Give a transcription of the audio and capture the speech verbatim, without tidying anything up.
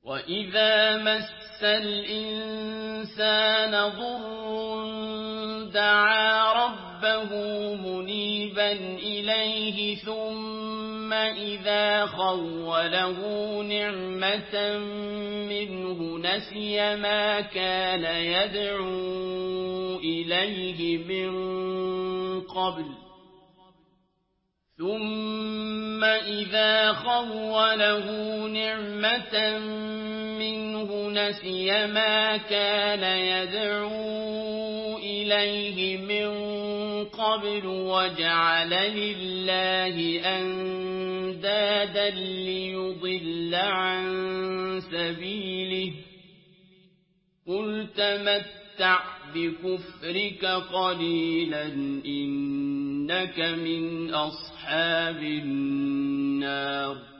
وَإِذَا مَسَّ الْإِنسَانَ ضُرٌّ دَعَا رَبَّهُ مُنِيبًا إِلَيْهِ ثُمَّ إِذَا خَوَّلَهُ نِعْمَةً مِّنْهُ نَسِيَ مَا كَانَ يَدْعُو إِلَيْهِ مِن قَبْلُ ثُمَّ إِذَا خَوَّلَهُ نِعْمَةً مِّنْهُ نَسِيَ مَا كَانَ يَدْعُو إِلَيْهِ مِن قَبْلُ وَجَعَلَ لِلَّهِ أَندَادًا لِّيُضِلَّ عَن سَبِيلِهِ ۗ قُلْ تَمَتَّعْ بِكُفْرِكَ قَلِيلًا إِنَّكَ مِنْ أَصْحَابِ النَّارِ